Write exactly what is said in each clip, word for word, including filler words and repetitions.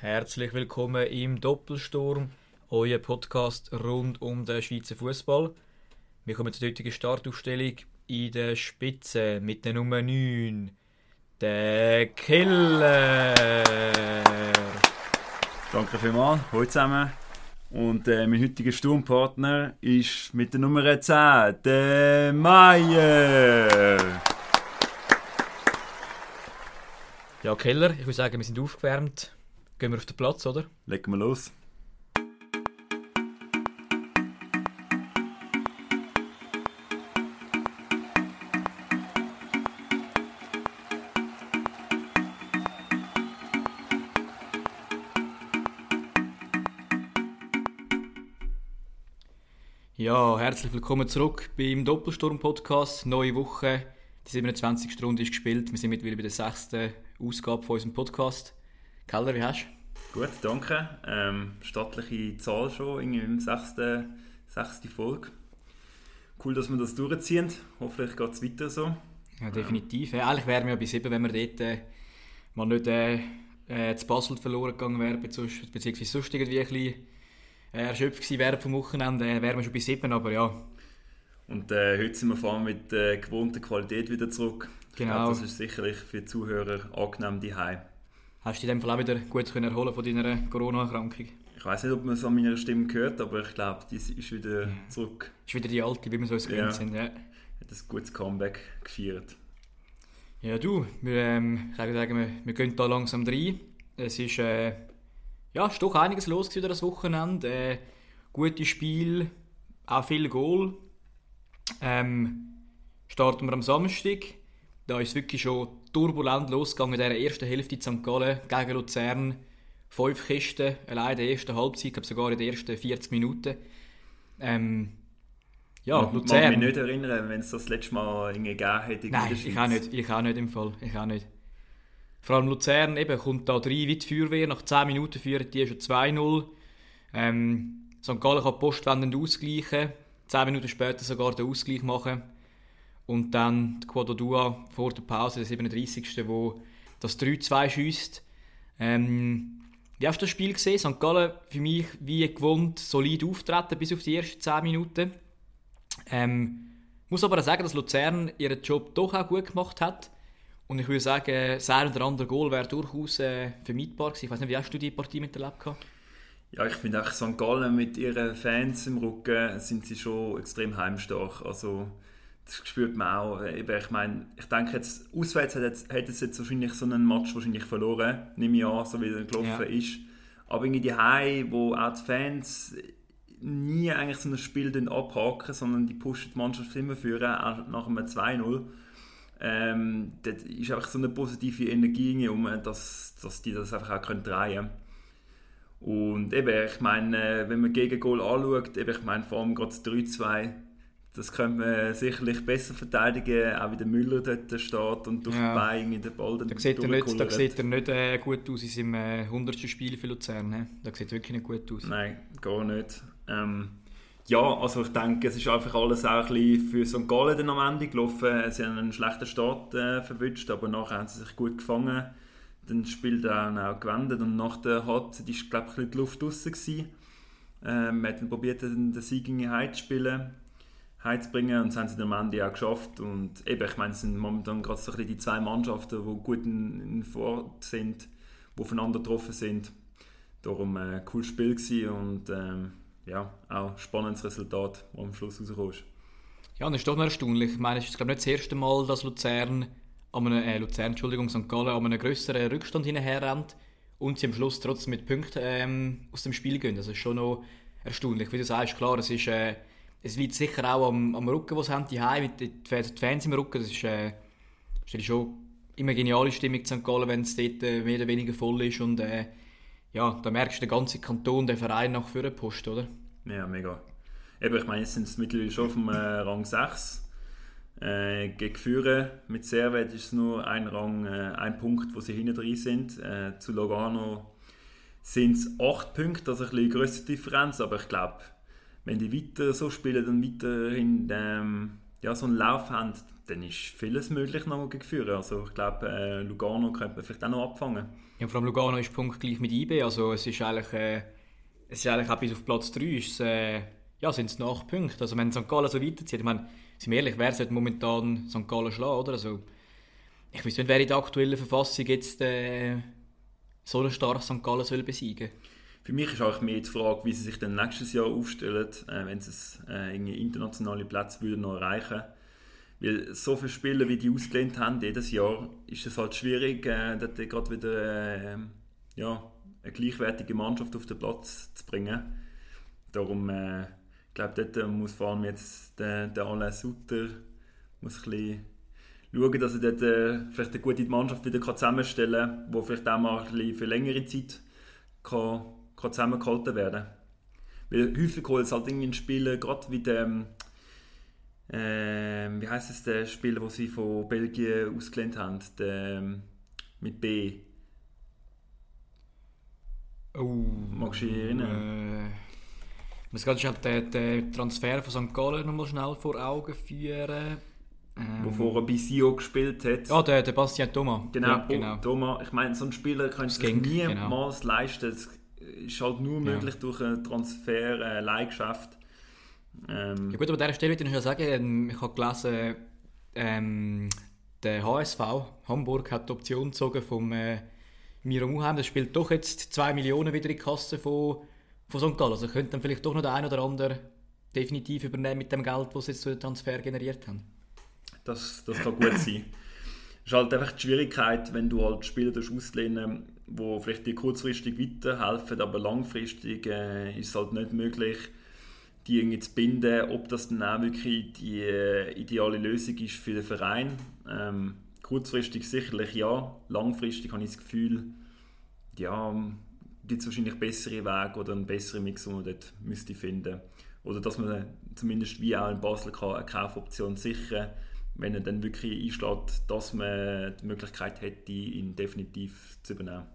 Herzlich willkommen im Doppelsturm, euer Podcast rund um den Schweizer Fußball. Wir kommen zur heutigen Startaufstellung in der Spitze mit der Nummer neun, der Killer. Danke vielmals, hallo zusammen. Und äh, mein heutiger Sturmpartner ist mit der Nummer zehn, der Meier. Ja, Keller, ich würde sagen, wir sind aufgewärmt. Gehen wir auf den Platz, oder? Legen wir los. Ja, herzlich willkommen zurück beim Doppelsturm-Podcast. Neue Woche, die siebenundzwanzigste Runde ist gespielt. Wir sind mittlerweile bei der sechsten Ausgabe von unserem Podcast. Keller, wie hast du? Gut, danke. Ähm, stattliche Zahl schon, irgendwie im sechsten, sechsten Folge. Cool, dass wir das durchziehen. Hoffentlich geht es weiter so. Ja, definitiv. Ja. Eigentlich wären wir ja bei sieben, wenn wir dort äh, mal nicht äh, äh, zu Basel verloren gegangen wären, beziehungsweise sonst irgendwie ein bisschen erschöpft gewesen wären vom Wochenende, äh, wären wir schon bei sieben, aber ja. Und äh, heute sind wir vor allem mit äh, gewohnter Qualität wieder zurück. Ich genau. glaube, das ist sicherlich für die Zuhörer angenehm daheim. Hast du dich in dem Fall auch wieder gut können erholen von deiner Corona-Erkrankung? Ich weiss nicht, ob man es an meiner Stimme hört, aber ich glaube, die ist wieder ja. zurück. Ist wieder die alte, wie wir so uns gewöhnt ja. sind. Ja. Hat ein gutes Comeback gefeiert. Ja du, wir, ähm, ich würde sagen, wir, wir gehen da langsam rein. Es ist, äh, ja, ist doch einiges los gewesen das Wochenende. Äh, gutes Spiel, auch viel Goal. Ähm, starten wir am Samstag. Da ist es wirklich schon turbulent losgegangen in der ersten Hälfte in Sankt Gallen gegen Luzern. Fünf Kisten, allein in der ersten Halbzeit, ich glaube sogar in den ersten vierzig Minuten. Ähm, ja, ich Luzern. Ich kann mich nicht erinnern, wenn es das letzte Mal irgendwie gegeben hätte. Nein, ich auch nicht, ich auch nicht im Fall. Ich auch nicht. Vor allem Luzern eben, kommt da rein wie die Feuerwehr. Nach zehn Minuten führen die schon zwei null. Ähm, Sankt Gallen kann postwendend ausgleichen. zehn Minuten später sogar den Ausgleich machen. Und dann die Quadodua vor der Pause, der siebenunddreißigste wo das drei zwei schiesst. Ähm, wie hast du das Spiel gesehen? Sankt Gallen für mich wie gewohnt solid auftreten bis auf die ersten zehn Minuten. Ähm, muss aber auch sagen, dass Luzern ihren Job doch auch gut gemacht hat. Und ich würde sagen, das ein oder andere Goal wäre durchaus äh, vermeidbar gewesen. Ich weiß nicht, wie hast du die Partie miterlebt? Ja, ich finde auch Sankt Gallen mit ihren Fans im Rücken sind sie schon extrem heimstark. Also das spürt man auch. Ich meine, ich denke jetzt, auswärts hätte es jetzt wahrscheinlich so einen Match wahrscheinlich verloren, nehme ich an, so wie er gelaufen ja. ist. Aber irgendwie die Heim, wo auch die Fans nie eigentlich so ein Spiel abhaken, sondern die pushen die Mannschaft immer führen, auch nach einem zwei null. Ähm, da ist einfach so eine positive Energie um, dass, dass die das einfach auch drehen können. Und eben, ich meine, wenn man gegen Goal anschaut, eben, ich meine, vor allem gerade das drei zwei, das könnte man sicherlich besser verteidigen, auch wie der Müller dort steht und durch ja. die Beine den Ball dann da sieht er nicht, da sieht er nicht äh, gut aus in seinem äh, hundertsten Spiel für Luzern. He? Da sieht wirklich nicht gut aus. Nein, gar nicht. Ähm, ja, also ich denke, es ist einfach alles auch ein bisschen für Sankt Gallen dann am Ende gelaufen. Sie haben einen schlechten Start äh, verwünscht, aber nachher haben sie sich gut gefangen. Dann das Spiel dann auch gewendet und nach der Halbzeit war, glaube ich, die Luft draussen gewesen. Ähm, man hat dann probiert, den Sieg in die Heim zu spielen, heimzubringen, und das haben sie dann am Ende auch geschafft. Und eben, ich meine, es sind momentan gerade so ein bisschen die zwei Mannschaften, die gut in, in Fahrt sind, die aufeinander getroffen sind. Darum ein äh, cooles Spiel gewesen und ähm, ja, auch ein spannendes Resultat, das am Schluss rausgekommen ist. Ja, und das ist doch noch erstaunlich. Ich meine, es ist glaube ich nicht das erste Mal, dass Luzern, an einem, äh, Luzern, Entschuldigung, Sankt Gallen an einem grösseren Rückstand hinterherrennt und sie am Schluss trotzdem mit Punkten ähm, aus dem Spiel gehen. Das ist schon noch erstaunlich. Wie du sagst, klar, es, ist, äh, es liegt sicher auch am, am Rücken, den sie haben, die Heim, mit den Fans im Rücken. Das ist, äh, ist schon immer eine geniale Stimmung in Sankt Gallen, wenn es dort äh, mehr oder weniger voll ist. Und äh, ja, da merkst du den ganzen Kanton, den Verein nach vorne pusht, oder? Ja, mega. Eben, ich meine, jetzt sind es mittlerweile schon auf dem äh, Rang sechs. Äh, gegen Führen mit Servet ist es nur ein Rang, äh, ein Punkt, wo sie hinten drin sind. Äh, zu Lugano sind es acht Punkte, also ein bisschen größere Differenz, aber ich glaube, wenn die weiter so spielen und weiterhin ähm, ja, so einen Lauf haben, dann ist vieles möglich noch gegen Führer. Also ich glaube, äh, Lugano könnte man vielleicht auch noch abfangen. Ja, vor allem Lugano ist punktgleich mit I B, also es ist eigentlich, äh, es ist eigentlich auch bis auf Platz drei ist es, äh, ja, sind es acht Punkte. Also wenn Sankt Gallen so weiterzieht, ich meine, sind wir ehrlich, wer sollte momentan Sankt Gallen schlagen, oder? Also, ich weiß nicht, wer in der aktuellen Verfassung jetzt äh, so einen starken Sankt Gallen soll besiegen soll. Für mich ist auch mehr die Frage, wie sie sich dann nächstes Jahr aufstellen, äh, wenn sie äh, internationale Plätze würden noch erreichen. Weil so viele Spieler, wie die ausgelehnt haben jedes Jahr, ist es halt schwierig, äh, dort gerade wieder äh, ja, eine gleichwertige Mannschaft auf den Platz zu bringen. Darum, äh, ich glaube, dort muss vor allem jetzt der, der Alain Sutter muss ein bisschen schauen, dass er dort äh, vielleicht eine gute Mannschaft wieder zusammenstellen kann, die vielleicht auch mal ein bisschen für längere Zeit kann, kann zusammengehalten werden kann. Weil häufig holt es halt irgendwie ein Spieler, gerade wie der, äh, wie heisst es, der Spieler, den sie von Belgien ausgelehnt haben, der, mit B. Oh, magst du dich erinnern? Äh, ich muss gerade schnell den, den Transfer von Sankt Gallen noch mal schnell vor Augen führen. Ähm, Wo vorher bei Sio gespielt hat. Ja, der, der Bastien Thomas. Genau, ja, genau. Thomas. Ich meine, so ein Spieler könnte sich Genk, niemals genau. leisten. Das ist halt nur möglich ja. durch ein Transfer, ein Leihgeschäft. Ähm, ja gut, aber an dieser Stelle würde ich noch sagen, ich habe gelesen, ähm, der H S V Hamburg hat die Option gezogen vom äh, Miro Muheim. Das spielt doch jetzt zwei Millionen wieder in die Kasse von, von Sankt Gallen. Also könnte dann vielleicht doch noch der ein oder andere definitiv übernehmen mit dem Geld, das sie jetzt durch den Transfer generiert haben. Das, das kann gut sein. Es ist halt einfach die Schwierigkeit, wenn du halt Spieler auslehnen, die vielleicht dir kurzfristig weiterhelfen, aber langfristig äh, ist es halt nicht möglich, die irgendwie zu binden, ob das dann auch wirklich die äh, ideale Lösung ist für den Verein. Ähm, kurzfristig sicherlich ja, langfristig habe ich das Gefühl, ja, gibt es wahrscheinlich bessere Wege oder einen besseren Mix, den man dort müsste finden. Oder dass man zumindest wie auch in Basel kann, eine Kaufoption sichern kann, wenn er dann wirklich einschlägt, dass man die Möglichkeit hätte, ihn definitiv zu übernehmen.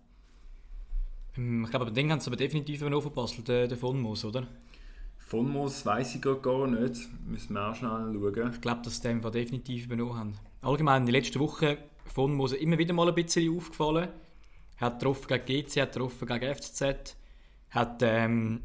Ich glaube, den haben sie aber definitiv übernommen von Basel, den, den von Moos, oder? Von Moos weiss ich gar nicht. Müssen wir auch schnell schauen. Ich glaube, dass sie den definitiv übernommen haben. Allgemein in den letzten Wochen von Moos immer wieder mal ein bisschen aufgefallen. Er hat getroffen gegen G C, hat getroffen gegen F C Z, hat ähm,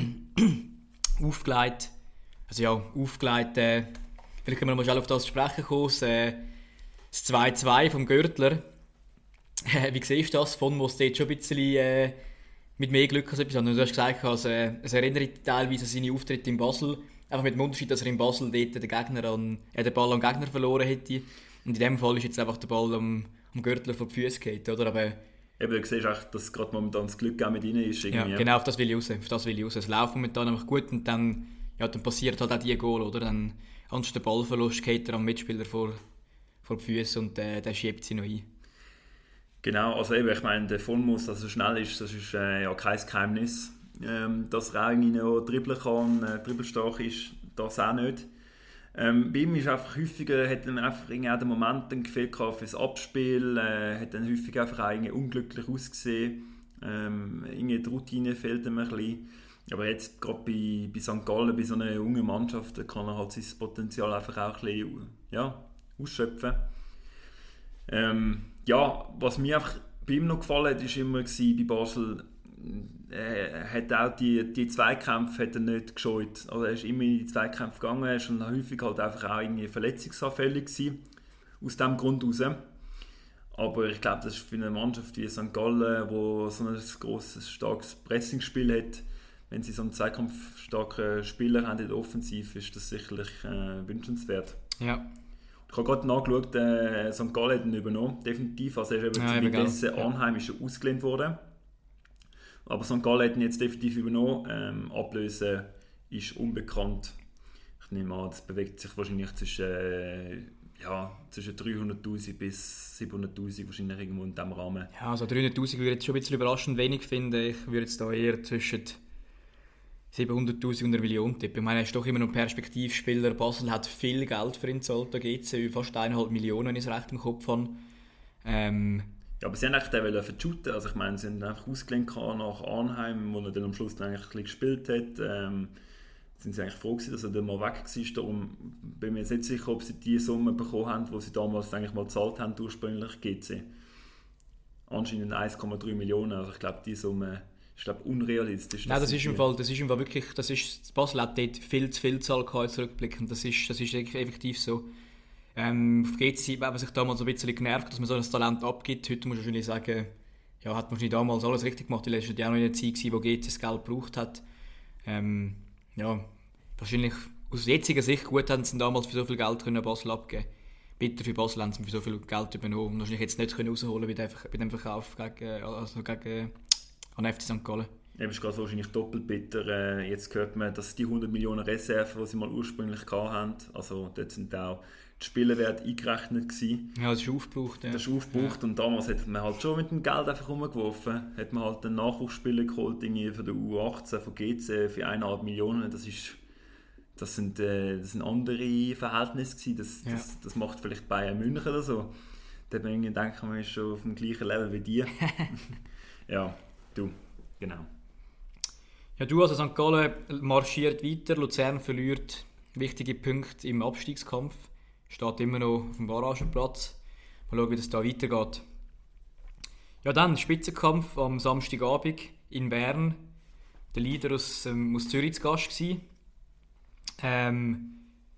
aufgelegt, also ja, aufgelegt, äh, vielleicht können wir noch mal schnell auf das zu sprechen kommen, das, äh, das zwei zwei vom Görtler. Wie siehst du das? Von Moos dort schon ein bisschen äh, mit mehr Glück als etwas anderes. Du hast gesagt, also, äh, es erinnert teilweise an seine Auftritte in Basel, einfach mit dem Unterschied, dass er in Basel dort den, Gegner an, äh, den Ball am Gegner verloren hätte. Und in dem Fall ist jetzt einfach der Ball am, am Görtler vor die Füße gefallen, oder? Aber, eben, du siehst auch, dass gerade momentan das Glück auch mit ihnen ist. Ja, genau, auf das will ich raus. Auf das will ich raus. Es läuft momentan einfach gut und dann, ja, dann passiert halt auch die Goal, oder? Dann, anstatt der Ballverlust geht er am Mitspieler vor, vor die Füße und äh, der schiebt sie noch ein. Genau, also eben, ich meine, der von Moos, dass er schnell ist, das ist äh, ja kein Geheimnis. Ähm, dass er auch noch dribbeln kann, äh, dribbelstark ist, das auch nicht. Ähm, bei ihm ist einfach häufiger, hat dann einfach auch den Moment dann gefehlt für das Abspiel, äh, hat dann häufig einfach auch unglücklich ausgesehen. Ähm, die Routine fehlt ihm ein bisschen. Aber jetzt gerade bei, bei Sankt Gallen, bei so einer jungen Mannschaft, kann er halt sein Potenzial einfach auch ein bisschen ja, ausschöpfen. Ähm, ja, was mir einfach bei ihm noch gefallen hat, war immer gewesen, bei Basel, er äh, hat auch die, die Zweikämpfe hat er nicht gescheut. Also er ist immer in die Zweikämpfe gegangen, er ist häufig halt einfach auch irgendwie verletzungsanfällig gewesen, aus diesem Grund heraus. Aber ich glaube, das ist für eine Mannschaft wie Sankt Gallen, die so ein grosses, starkes Pressingspiel hat, wenn sie so einen zweikampfstarken Spieler haben in der Offensive, ist das sicherlich äh, wünschenswert. Ja. Ich habe gerade nachgeschaut, äh, Sankt Gallen hat ihn übernommen, definitiv. Also er ist eben ja, zu Vitesse Arnheim ja. ausgelehnt worden. Aber Sankt Gallen hat ihn jetzt definitiv übernommen. Ähm, Ablöse ist unbekannt. Ich nehme an, das bewegt sich wahrscheinlich zwischen, äh, ja, zwischen dreihunderttausend bis siebenhunderttausend wahrscheinlich irgendwo in diesem Rahmen. Ja, also dreihunderttausend würde ich jetzt schon ein bisschen überraschend wenig finden. Ich würde jetzt da eher zwischen siebenhunderttausend und einer Million tippen. Ich meine, er ist doch immer noch ein Perspektivspieler. Basel hat viel Geld für ihn gezahlt. Da geht es fast eineinhalb Millionen, wenn ich es recht im Kopf habe. Ähm, ja, aber sie haben eigentlich den vershooten. Also ich meine, sie haben einfach ausgelehnt nach Arnheim, wo er dann am Schluss dann eigentlich ein bisschen gespielt hat. Ähm, sind sie eigentlich froh gewesen, dass er dann mal weg war. Darum bin ich mir jetzt nicht sicher, ob sie die Summe bekommen haben, die sie damals eigentlich mal gezahlt haben, ursprünglich G C. Anscheinend eins Komma drei Millionen, also ich glaube, die Summe ist glaube unrealistisch. Nein, das ist, im Fall, das ist im Fall wirklich, das ist, Basel hat dort viel zu viel Zahl gehabt, zurückblickend, das ist, das ist effektiv so. Ähm, auf G C hat man sich damals ein bisschen genervt, dass man so ein Talent abgibt. Heute muss man wahrscheinlich sagen, ja, hat man nicht damals alles richtig gemacht. Die letzte Jahr noch in der Zeit gewesen, wo G C das Geld gebraucht hat. Ähm, ja, wahrscheinlich aus jetziger Sicht gut haben sie damals für so viel Geld können Basel abgeben. Bitter für Basel haben sie für so viel Geld übernommen und wahrscheinlich jetzt nicht können rausholen bei dem, bei dem Verkauf gegen, also gegen an F C Sankt Gallen. Ja, ist gerade wahrscheinlich doppelt bitter. Äh, jetzt hört man, dass die hundert Millionen Reserven, die sie mal ursprünglich hatten, also dort sind auch die Spielerwerte eingerechnet gewesen. Ja, das ist aufgebraucht. Ja. Das ist aufgebraucht ja. Und damals hat man halt schon mit dem Geld einfach rumgeworfen. Hat man halt einen Nachwuchsspieler geholt für die U achtzehn von G C für eineinhalb Millionen. Das ist Das sind, äh, das sind andere Verhältnisse gewesen. Das, ja. das, das macht vielleicht Bayern München oder so. Da denke ich, man ist schon auf dem gleichen Level wie die. Ja, du, genau. Ja, du, also Sankt Gallen marschiert weiter, Luzern verliert wichtige Punkte im Abstiegskampf. Steht immer noch auf dem Barragenplatz. Mal schauen, wie das da weitergeht. Ja, dann Spitzenkampf am Samstagabend in Bern. Der Leader aus, ähm, aus Zürich zu Gast gewesen. Ähm,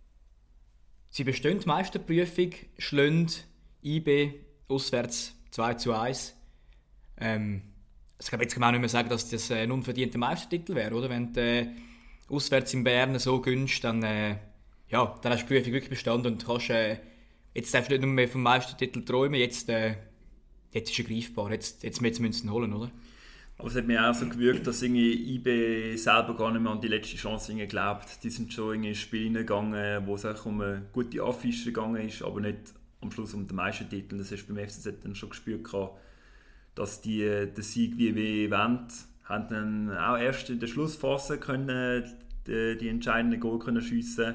sie bestehen die Meisterprüfung, schlagen I B auswärts zwei zu eins. Ähm, also jetzt kann man auch nicht mehr sagen, dass das ein unverdienter Meistertitel wäre, oder? Wenn du äh, auswärts in Bern so gönnst, dann, äh, ja, dann hast du die Prüfung wirklich bestanden und kannst, äh, jetzt darfst du nicht nur mehr vom Meistertitel träumen, jetzt, äh, jetzt ist er greifbar, jetzt, jetzt müssen wir ihn holen, oder? Aber es hat mir auch so gewirkt, dass I B selber gar nicht mehr an die letzte Chance glaubt. Die sind schon in Spiele gegangen, wo es auch um eine gute Affische gegangen ist, aber nicht am Schluss um den Meistertitel. Das hast du beim F C Z dann schon gespürt, dass die den Sieg wie wir wollen. Haben dann auch erst in der Schlussphase können die, die entscheidenden Goal können schiessen.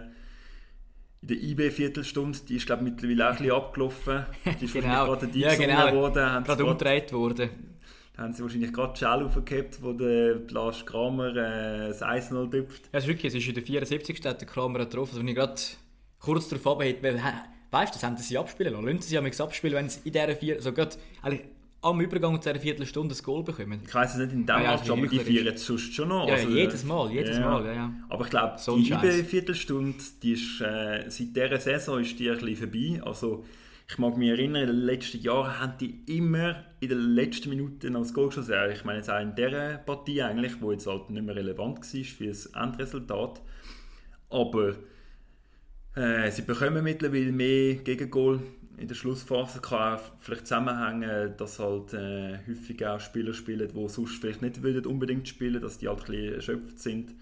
In der I B-Viertelstunde, die ist glaube ich mittlerweile auch ein bisschen abgelaufen. Die ist genau. gerade die ja, genau. worden. Gerade umgedreht worden. Da haben sie wahrscheinlich gerade die Schelle aufgehabt, wo der Lars Kramer äh, das eins null tüpft. Ja, es ist wirklich, es ist in der vierundsiebzigsten hat der Kramer getroffen. Also wenn ich gerade kurz darauf runter hätte, weißt du, das haben sie abspielen lassen. Lassen sie sich abspielen, wenn sie in dieser vier, also gerade am Übergang zu dieser Viertelstunde ein Goal bekommen. Ich weiss es nicht in dem ja, Match, aber die vier jetzt sonst schon noch. Ja, also, jedes Mal, jedes ja. Mal, ja, ja. Aber ich glaube, so die I B-Viertelstunde, die ist, äh, seit dieser Saison ist die ein bisschen vorbei. Also, ich mag mich erinnern, in den letzten Jahren haben die immer in den letzten Minuten als Goal geschossen. Ich meine jetzt auch in dieser Partie eigentlich, die jetzt halt nicht mehr relevant war für das Endresultat. Aber äh, sie bekommen mittlerweile mehr Gegengol in der Schlussphase. Kann auch vielleicht zusammenhängen, dass halt äh, häufig auch Spieler spielen, die sonst vielleicht nicht unbedingt spielen, dass die halt ein bisschen erschöpft sind.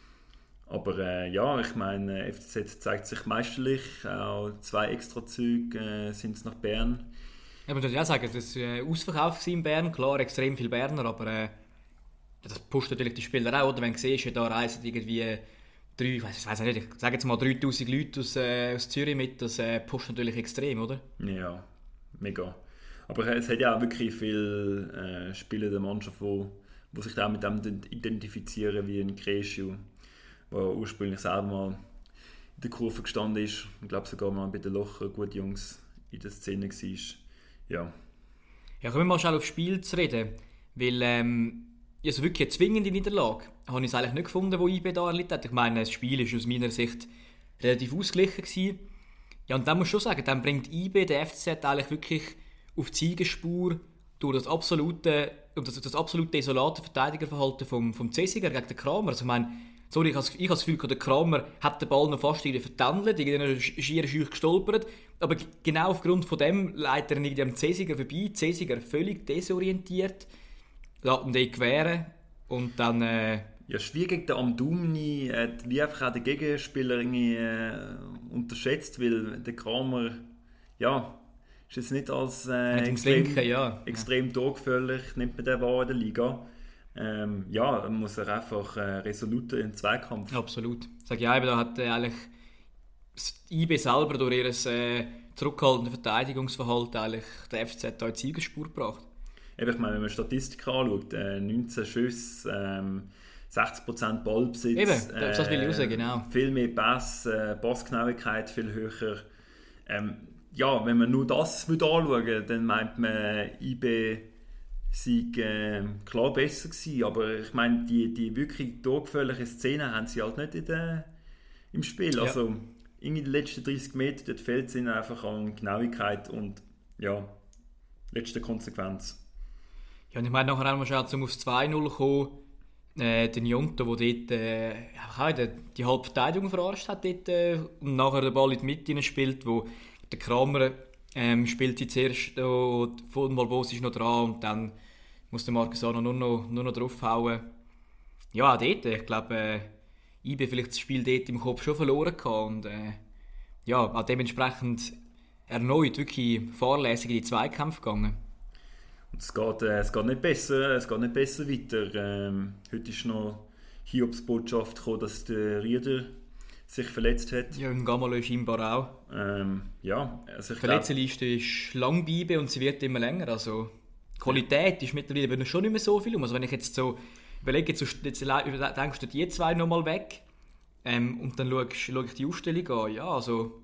Aber äh, ja, ich meine, F C Z zeigt sich meisterlich. Auch zwei Extrazüge äh, sind es nach Bern. Ja, man muss ja sagen, das war äh, ausverkauft in Bern. Klar, extrem viele Berner, aber äh, das pusht natürlich die Spieler auch. Oder wenn du siehst, da reisen irgendwie drei, ich weiss, ich weiss nicht, ich sage jetzt mal dreitausend Leute aus, äh, aus Zürich mit, das äh, pusht natürlich extrem, oder? Ja, mega. Aber es hat ja auch wirklich viele äh, Spieler der Mannschaft, die, die sich auch mit dem identifizieren, wie ein Kreschu, der ursprünglich selber mal in der Kurve gestanden ist. Ich glaube sogar mal bei den Locher gute Jungs in der Szene war. Ja. Ja, kommen wir mal schnell aufs Spiel zu reden, weil ähm, also wirklich eine zwingende Niederlage habe ich es eigentlich nicht gefunden, wo I B da erlitten hat. Ich meine, das Spiel war aus meiner Sicht relativ ausgeglichen gewesen. Ja, und dann muss ich schon sagen, dann bringt I B den F C Z eigentlich wirklich auf die Siegesspur durch das absolute, das, das absolute isolate Verteidigerverhalten vom, vom Cäsiger gegen den Kramer. Also ich meine, sorry, ich habe ich das Gefühl, der Kramer hat den Ball noch fast vertändelt, irgendwie schier schüch gestolpert, aber genau aufgrund von dem leitet er irgendwie am Cäsiger vorbei, Cäsiger völlig desorientiert, lässt ihn den queren und dann... Äh, ja, schwierig gegen den Amdouni hat wie einfach auch den Gegenspieler irgendwie, äh, unterschätzt, weil der Kramer, ja, ist jetzt nicht als äh, extrem, Linken, ja. extrem torgefährlich, nimmt man den wahr in der Liga. Ähm, ja, man muss er einfach äh, resoluter im Zweikampf. Absolut. Ich sage ja, da hat äh, eigentlich das I B selber durch ihr äh, zurückhaltendes Verteidigungsverhalten eigentlich der F C Z da in die Siegesspur gebracht. Eben, ich meine, wenn man Statistiken anschaut, äh, neunzehn Schüsse, ähm, sechzig Prozent Ballbesitz. Eben, das will ich raus, genau. Viel mehr Pass, äh, Passgenauigkeit viel höher. Ähm, ja, wenn man nur das anschauen würde, dann meint man, I B sei äh, klar besser gewesen. Aber ich meine, die, die wirklich torgefährlichen Szenen haben sie halt nicht in der, im Spiel. Ja. Also in den letzten dreißig Metern, dort fehlt es ihnen einfach an Genauigkeit und ja, letzte Konsequenz. Ja, und ich meine, nachher haben wir schon zum aufs zwei null gekommen. Äh, der Njonto, der dort äh, auch die, die halbe Verteidigung verarscht hat dort, äh, und nachher den Ball in die Mitte spielt, wo der Kramer ähm, spielt jetzt erst äh, voll Malbos ist noch dran und dann muss der Marquesano nur noch, nur noch draufhauen. Ja, auch dort, ich glaube, äh, I B vielleicht das Spiel dort im Kopf schon verloren gehabt und äh, ja, auch dementsprechend erneut wirklich fahrlässig in die Zweikämpfe gegangen. Und es geht, äh, es geht nicht besser, es geht nicht besser weiter. Ähm, heute ist noch Hiobsbotschaft gekommen, dass der Rieder sich verletzt hat. Ja, im Gamalö scheinbar auch. Ähm, ja, also ich die Verletztenliste ist lang bei I B und sie wird immer länger. Also die Qualität ist mittlerweile schon nicht mehr so viel um. Also wenn ich jetzt so überlege, jetzt, jetzt denkst du die zwei nochmal weg ähm, und dann schaue ich die Ausstellung an. Ja, also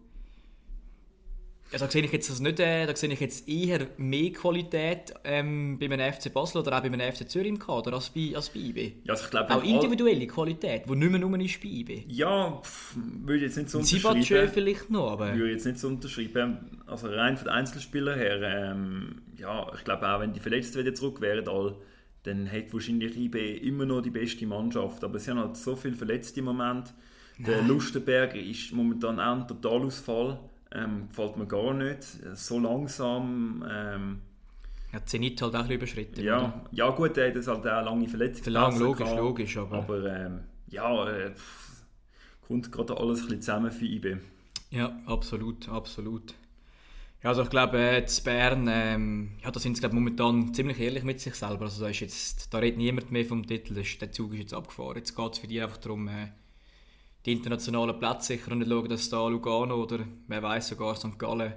Also, da sehe ich jetzt also nicht, äh, da sehe ich jetzt eher mehr Qualität ähm, bei einem F C Basel oder auch bei einem F C Zürich im Kader als bei, als bei I B. Ja, also ich glaub, auch individuelle Qualität, die nicht mehr nur ist bei I B. Ja, pff, würde ich jetzt nicht so unterschreiben. Sibatschö vielleicht noch, aber... Würde ich jetzt nicht so unterschreiben. Also rein von den Einzelspielern her, ähm, ja, ich glaube auch, wenn die Verletzten wieder zurück wären, all, dann hätte wahrscheinlich I B immer noch die beste Mannschaft. Aber es sind halt so viele Verletzte im Moment. Der Lustenberger ist momentan auch ein Totalausfall. Ähm, gefällt mir gar nicht. So langsam. Ähm, ja, Zenit halt auch ein bisschen überschritten. Ja, ja gut, er hat das halt auch lange Verletzungen. Lang, logisch, gehabt, logisch. Aber, aber ähm, ja, äh, pff, kommt gerade alles ein bisschen zusammen für I B. Ja, absolut, absolut. Ja, also ich glaube, äh, zu Bern, ähm, ja, da sind sie glaube momentan ziemlich ehrlich mit sich selber. Also da, ist jetzt, da redet niemand mehr vom Titel, das ist, der Zug ist jetzt abgefahren. Jetzt geht es für die einfach darum, äh, die internationalen Plätze sicher und nicht schauen, dass da Lugano oder wer weiß sogar Sankt Gallen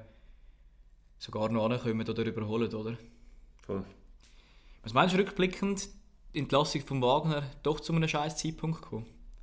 sogar noch ankommen oder überholen, oder? Voll. Was meinst du rückblickend, die Entlassung von Wagner doch zu einem scheiß Zeitpunkt gekommen?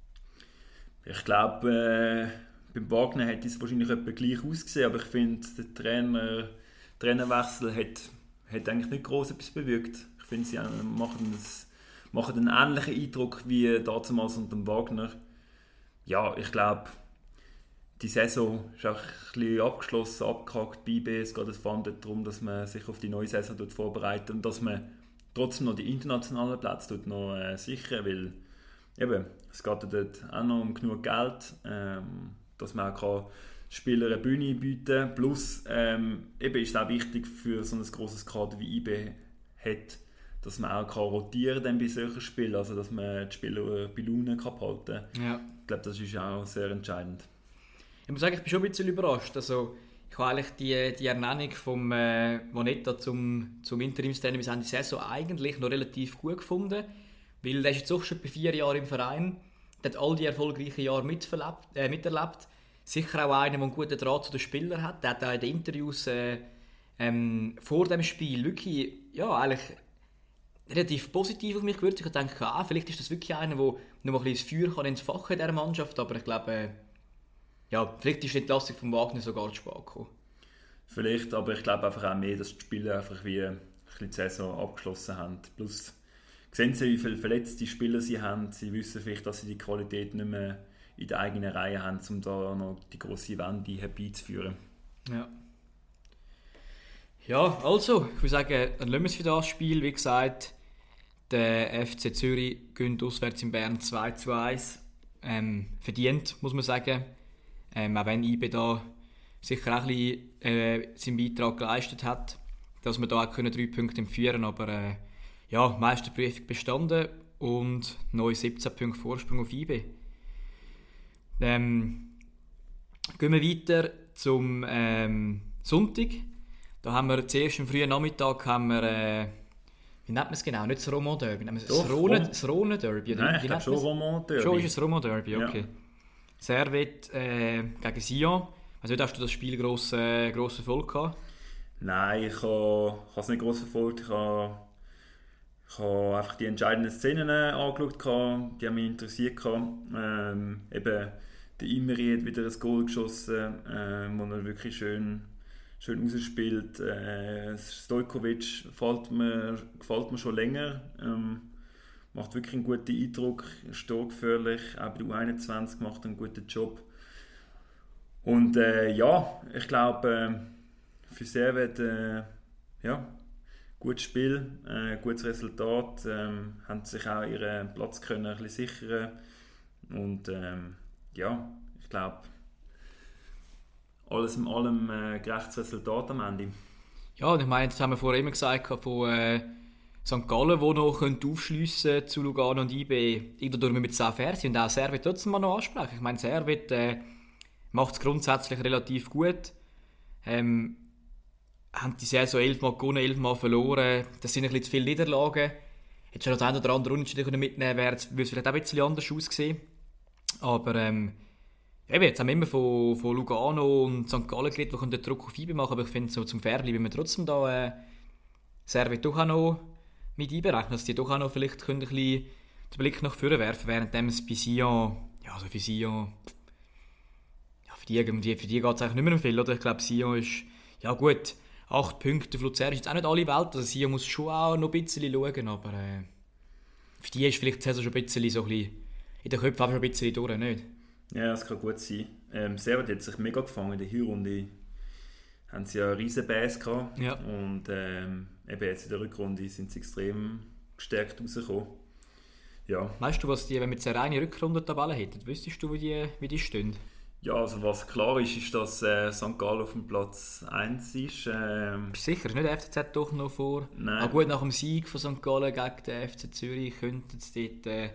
Ich glaube, äh, beim Wagner hätte es wahrscheinlich etwa gleich ausgesehen, aber ich finde, der Trainer, Trainerwechsel hat, hat eigentlich nicht gross etwas bewirkt. Ich finde, sie machen, das, machen einen ähnlichen Eindruck wie damals unter dem Wagner. Ja, ich glaube, die Saison ist auch ein bisschen abgeschlossen, abgehakt bei I B. Es geht vor allem darum, dass man sich auf die neue Saison vorbereitet und dass man trotzdem noch die internationalen Plätze noch äh, sichern, weil eben, es geht dort auch noch um genug Geld, ähm, dass man auch Spielern eine Bühne bieten kann. Plus ähm, eben ist es auch wichtig für so ein grosses Kader wie I B hat, dass man auch rotieren kann bei solchen Spielen, also dass man die Spieler bei Laune halten kann. Ja. Ich glaube, das ist auch sehr entscheidend. Ich muss sagen, ich bin schon ein bisschen überrascht. Also, ich habe eigentlich die, die Ernennung von äh, Moneta zum, zum Interimstrainer bis Ende der Saison eigentlich noch relativ gut gefunden, weil der ist jetzt auch schon bei vier Jahren im Verein, der hat all die erfolgreichen Jahre mitverlebt, äh, miterlebt. Sicher auch einer, der einen guten Draht zu den Spielern hat. Der hat auch in den Interviews äh, ähm, vor dem Spiel wirklich, ja, eigentlich relativ positiv auf mich gewirkt. Ich denke, ah, vielleicht ist das wirklich einer, der noch mal ein bisschen das Feuer kann entfachen in dieser Mannschaft, aber ich glaube, äh, ja, vielleicht ist die Entlassung von Wagner sogar zu spät gekommen. Vielleicht, aber ich glaube einfach auch mehr, dass die Spieler einfach wie ein bisschen die Saison abgeschlossen haben. Plus sehen sie, wie viele verletzte Spieler sie haben. Sie wissen vielleicht, dass sie die Qualität nicht mehr in der eigenen Reihe haben, um da noch die grosse Wende herbeizuführen. Ja. Ja, also, ich würde sagen, dann lassen wir es für das Spiel. Wie gesagt, der F C Zürich gewinnt auswärts in Bern zwei zu eins. Ähm, verdient, muss man sagen. Ähm, auch wenn I B da sicher auch ein bisschen äh, seinen Beitrag geleistet hat, dass wir da auch können drei Punkte entführen können. Aber äh, ja, Meisterprüfung bestanden und neue siebzehn Punkte Vorsprung auf I B. Ähm, gehen wir weiter zum ähm, Sonntag. Da haben wir zuerst am frühen Nachmittag haben wir, äh, wie nennt man es genau? Nicht das Roman Derby, nennen wir es das Ronen, das Ronen Derby? Nein, ich glaube schon Roman Derby. Schon ist es Roman Derby, okay. Ja. Servette äh, gegen Sion. Also hast du das Spiel gross, äh, gross Erfolg gehabt? Nein, ich habe es nicht gross verfolgt. Ich habe Ich habe einfach die entscheidenden Szenen angeschaut, die haben mich interessiert. Ähm, eben, der Imri hat wieder ein Goal geschossen, äh, wo er wirklich schön, schön rausspielt. Äh, Stojkovic gefällt mir, gefällt mir schon länger. Ähm, macht wirklich einen guten Eindruck, ist torgefährlich, auch bei der U einundzwanzig macht einen guten Job. Und äh, ja, ich glaube, äh, für Servet, äh, ja, gutes Spiel, äh, gutes Resultat, ähm, haben sich auch ihren Platz können ein bisschen sichern. Und ähm, ja, ich glaube, alles in allem äh, gerechtes Resultat am Ende. Ja, und ich meine, das haben wir vorher immer gesagt, von äh, Sankt Gallen, die noch aufschliessen zu Lugano und I B, irgendwann mit sehr fair sind und auch Servet trotzdem mal noch ansprechen. Ich meine, Servet äh, macht es grundsätzlich relativ gut. Ähm, haben die Saison elfmal gewonnen, elfmal verloren. Das sind ein bisschen zu viele Niederlagen. Hättest du noch das eine oder andere Unentschieden mitnehmen können, würde es vielleicht auch ein bisschen anders aussehen. Aber ähm, eben, jetzt haben wir immer von, von Lugano und Sankt Gallen geredet, die den Druck auf I B machen, aber ich finde, so zum Fair bleiben wir trotzdem da äh, Servet doch auch noch mit einberechnen, dass die doch auch noch vielleicht können ein bisschen den Blick nach vorne werfen, während es bei Sion, ja, also für Sion, ja, für die, für die geht es eigentlich nicht mehr um viel, oder? Ich glaube, Sion ist, ja gut, acht Punkte auf Luzern ist jetzt auch nicht alle Welt, also Sion muss schon auch noch ein bisschen schauen, aber äh, für die ist vielleicht die Saison schon ein bisschen so ein bisschen, in den Köpfen schon ein bisschen durch, nicht? Ja, das kann gut sein. Ähm, Servet hat sich mega gefangen in der Hinrunde. Haben sie ja einen riesen Bass gehabt. Ja. Und ähm, eben jetzt in der Rückrunde sind sie extrem gestärkt rausgekommen. Ja. Weißt du, was die, wenn wir jetzt eine reine Rückrundentabelle hätten, wüsstest du, wie die, wie die stehen? Ja, also was klar ist, ist, dass äh, Sankt Gallen auf dem Platz eins ist. Ähm, Bist du sicher? Ist nicht der F C Z doch noch vor? Nein. Ah, gut, nach dem Sieg von Sankt Gallen gegen den F C Zürich könnten sie dort... Äh,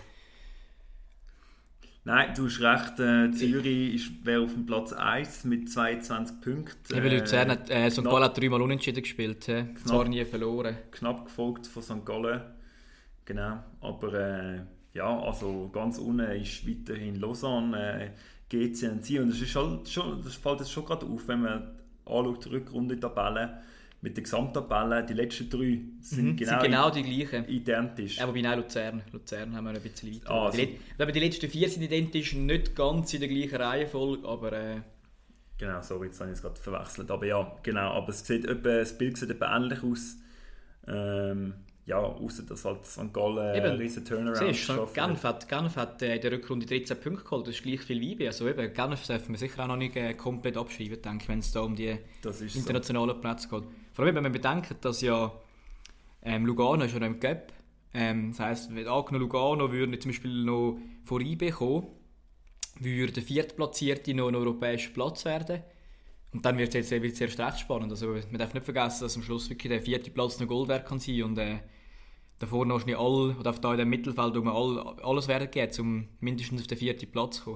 Nein, du hast recht, äh, Zürich wäre auf dem Platz eins mit zweiundzwanzig Punkten. Eben Luzern hat, äh, Sankt Gallen hat dreimal unentschieden gespielt, äh, zwar nie verloren. Knapp gefolgt von Sankt Gallen, genau. Aber äh, ja, also ganz unten ist weiterhin Lausanne, äh, G C und sie. Und das, ist halt schon, das fällt jetzt schon gerade auf, wenn man anschaut, die Rückrunde-Tabelle mit der Gesamttabelle, die letzten drei sind, Mhm, genau, sind genau die gleichen. Identisch. Ja, wobei nein, Luzern. Luzern haben wir ein bisschen weiter. Ah, also. die, Le- die letzten vier sind identisch, nicht ganz in der gleichen Reihenfolge, aber... Äh, Genau, sorry, jetzt habe ich es gerade verwechselt. Aber ja, genau, aber es sieht etwa, das Bild sieht etwa ähnlich aus. Ähm, ja, außer dass halt Sankt Gallen einen riesen Turnaround siehst, Genf hat, Genf hat äh, in der Rückrunde dreizehn Punkte geholt, das ist gleich viel wie I B. Also eben, Genf dürfen wir sicher auch noch nicht äh, komplett abschreiben, denke ich, wenn es da um die internationalen so. Plätze geht. Vor allem, wenn man bedenkt, dass ja ähm, Lugano ist ja noch im Cup. Ähm, das heisst, wenn angenommen Lugano würde zum Beispiel noch vor I B kommen, würde der Viertplatzierte noch einen europäischen Platz werden. Und dann wird es jetzt eben erst recht spannend. Also, man darf nicht vergessen, dass am Schluss wirklich der vierte Platz noch Gold wert kann sein und äh, davor noch nicht all, oder da in dem Mittelfeld um all, alles werden geht, um mindestens auf den vierten Platz zu kommen.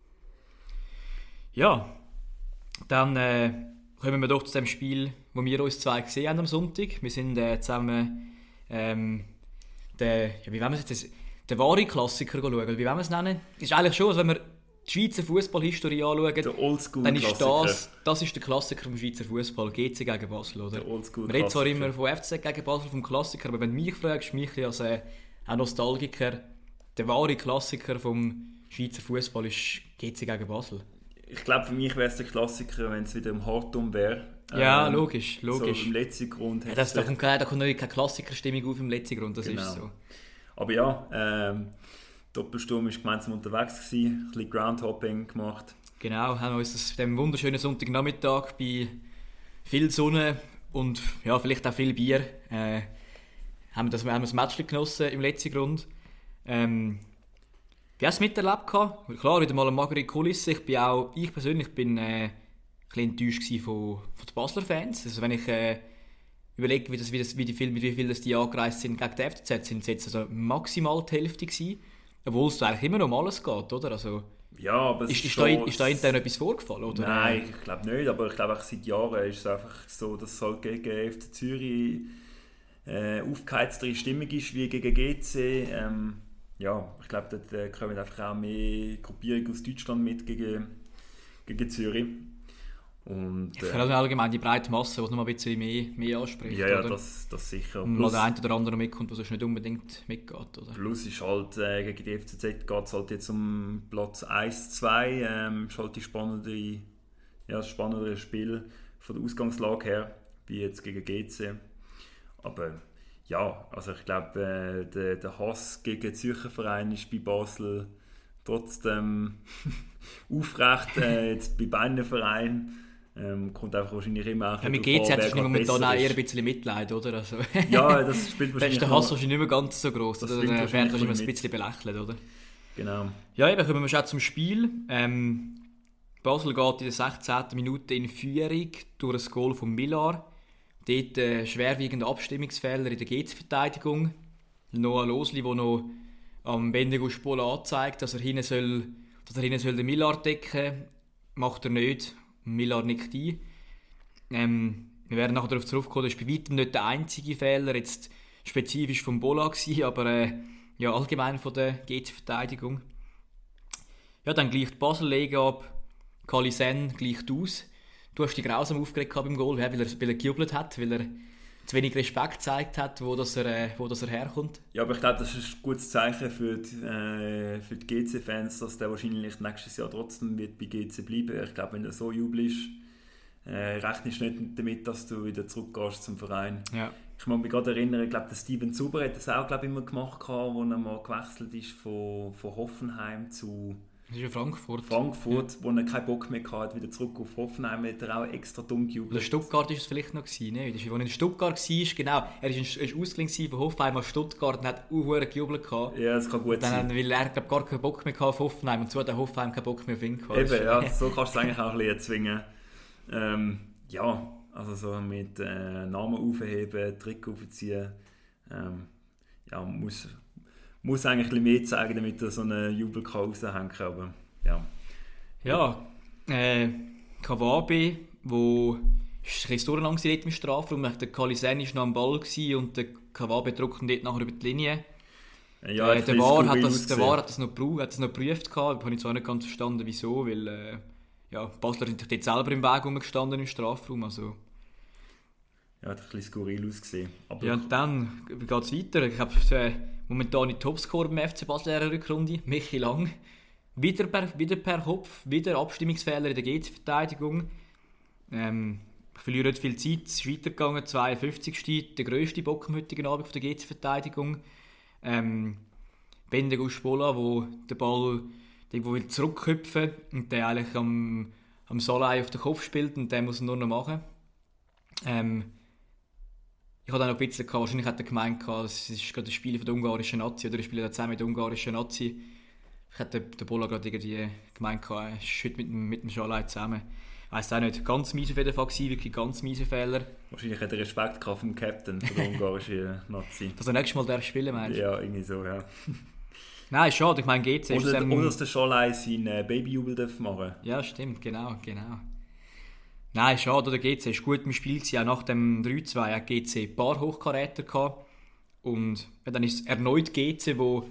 Ja, dann äh, kommen wir doch zu dem Spiel, wo wir uns zwei gesehen haben am Sonntag. Wir sind äh, zusammen ähm, der, ja, wie wollen wir es jetzt, den wahren Klassiker schauen, wie wollen wir es nennen? Es ist eigentlich schon, als wenn wir die Schweizer Fußballhistorie anschauen, dann ist das, das ist der Klassiker vom Schweizer Fußball, G C gegen Basel, oder? Der Oldschool Man redet zwar immer von F C Z gegen Basel, vom Klassiker, aber wenn du mich fragst, mich als äh, ein Nostalgiker, der wahre Klassiker vom Schweizer Fußball ist G C gegen Basel. Ich glaube, für mich wäre es der Klassiker, wenn es wieder im Hartum wäre. Ja, ähm, logisch, logisch. So im letzten Grund. Ja, das, da kommt keine, da kommt keine Klassikerstimmung auf im letzten Grund, das genau. Ist so. Aber ja, ähm, Doppelsturm war gemeinsam unterwegs, gewesen, ein bisschen Groundhopping gemacht. Genau, haben wir uns das, dem wunderschönen Sonntagnachmittag bei viel Sonne und ja, vielleicht auch viel Bier äh, haben wir das, haben wir das Match genossen im letzten Grund. Ähm, wie hast du es miterlebt? Klar, wieder mal eine magere Kulisse. Ich, bin auch, ich persönlich bin äh, ein bisschen enttäuscht von, von den Basler Fans. Also wenn ich äh, überlege, wie, das, wie, das, wie, viel, wie viel das die angereist sind gegen die F C Z, sind es jetzt also maximal die Hälfte gewesen. Obwohl es eigentlich immer noch um alles geht, oder? Also, ja, aber es ist, ist, ist, schon, da, ist da intern etwas vorgefallen? Oder? Nein, ich glaube nicht, aber ich glaube auch seit Jahren ist es einfach so, dass es halt gegen F C Zürich äh, aufgeheiztere Stimmung ist wie gegen G C. Ähm, ja, ich glaube, dort äh, kommen einfach auch mehr Gruppierungen aus Deutschland mit gegen, gegen Zürich. Und, äh, Vor allem allgemein die breite Masse, die es noch ein bisschen mehr, mehr anspricht. Ja, ja, das, das sicher. Und mal der eine oder andere mitkommt, der sonst nicht unbedingt mitgeht. Oder? Plus ist halt, äh, gegen die F C Z geht es halt jetzt um Platz eins zwei. Ähm, ist halt die spannende, ja, das spannendere Spiel von der Ausgangslage her, wie jetzt gegen G C. Aber ja, also ich glaube, äh, der, der Hass gegen den Zürcher Verein ist bei Basel trotzdem aufrecht, äh, jetzt bei beiden Vereinen. Ähm, kommt einfach wahrscheinlich immer auch ja, mit G C hat es momentan auch eher ein bisschen Mitleid, oder? Also, ja, das spielt wahrscheinlich... Dann ist der Hass wahrscheinlich nicht mehr ganz so gross, oder? Dann wird wahrscheinlich immer ein bisschen belächelt, oder? Genau. Ja, eben kommen wir schon zum Spiel. Ähm, Basel geht in der sechzehnten Minute in Führung durch ein Goal von Millar. Dort äh, schwerwiegende Abstimmungsfehler in der G C-Verteidigung. Noah Losli, der noch am Bendigo Spola anzeigt, dass er hinten soll, dass er hinten soll den Millar decken, macht er nicht. Millar nickt ein. Ähm, wir werden nachher darauf zurückkommen, das war bei weitem nicht der einzige Fehler, jetzt spezifisch vom Bola gewesen, aber äh, ja, allgemein von der G C-Verteidigung. Ja, dann gleicht Basel Lege ab, Kalisen gleicht aus. Du hast dich grausam aufgeregt beim Goal, weil er, weil er gejubelt hat, weil er zu wenig Respekt gezeigt hat, wo, das er, äh, wo das er herkommt. Ja, aber ich glaube, das ist ein gutes Zeichen für die, äh, für die G C-Fans, dass der wahrscheinlich nächstes Jahr trotzdem wird bei G C bleiben. Ich glaube, wenn du so jubelst, äh, rechnest du nicht damit, dass du wieder zurückgehst zum Verein. Ja. Ich muss mich gerade erinnern, ich glaube, der Steven Zuber hat das auch, glaube ich, immer gemacht, als er mal gewechselt ist von, von Hoffenheim zu Das ist ja Frankfurt. Frankfurt, ja. Wo er keinen Bock mehr hatte, wieder zurück auf Hoffenheim, hat er auch extra dumm gejubelt. Oder Stuttgart war es vielleicht noch, gewesen, ne? Als er in Stuttgart war, genau, er war ausgeliehen von Hoffenheim auf Stuttgart und hat auch gejubelt. Ja, das kann gut dann, sein. Weil er glaub, gar keinen Bock mehr auf Hoffenheim und so hat der Hoffenheim keinen Bock mehr auf ihn gehabt. Eben, ja, so kannst du es eigentlich auch ein bisschen erzwingen. Ähm, ja, also so mit äh, Namen aufheben, Trick aufziehen, ähm, ja, muss... muss eigentlich ein bisschen mehr zeigen, damit er so einen Jubel raushängen kann. Aber, ja, ja äh, Kawabe, wo es durcheinander war im Strafraum, der Kalisen war noch am Ball und der Kawabe drückt ihn dort nachher über die Linie. Ja, äh, der War hat das, der War hat das noch geprüft, hat das noch geprüft gehabt, habe ich zwar nicht ganz verstanden, wieso, weil äh, ja, Basler sind dort selber im Weg rumgestanden im Strafraum, also ja, hat ein bisschen skurril ausgesehen. Aber ja, und dann geht es weiter. Ich habe äh, momentan die Topscorer beim F C Basel in der Rückrunde, Michi Lang. Wieder per, wieder per Kopf, wieder Abstimmungsfehler in der G C-Verteidigung. Ähm, ich verliere nicht viel Zeit, es ist weitergegangen, zweiundfünfzigste der grösste Bock am heutigen Abend auf der G C-Verteidigung. Ähm, Bendigo Spola, wo der Ball irgendwo will zurückhüpfen und der eigentlich am, am Solai auf den Kopf spielt und der muss ihn nur noch machen. Ähm, Ich hatte auch noch ein bisschen, wahrscheinlich hat er gemeint, es ist gerade das Spiel von der ungarischen Nazi, oder ich spiele zusammen mit der ungarischen Nazi. Ich hatte der Bola gerade irgendwie gemeint, er ist heute mit dem, mit dem Schalai zusammen. Ich weiss auch nicht, ganz mies auf jeden Fall gewesen, wirklich ganz miese Fehler. Wahrscheinlich hat er Respekt gehabt vom Captain von der ungarischen Nazi. Dass er nächstes Mal der spielen meinst? Ja, irgendwie so, ja. Nein, schade, ich meine, G C oder, ist... Ähm, oder dass der Schalai seinen äh, Babyjubel machen darf. Ja, stimmt, genau, genau. Nein, schade, der G C war gut im Spiel, auch nach dem drei zwei hat G C ein paar Hochkaräter gehabt. Und ja, dann ist es erneut G C, wo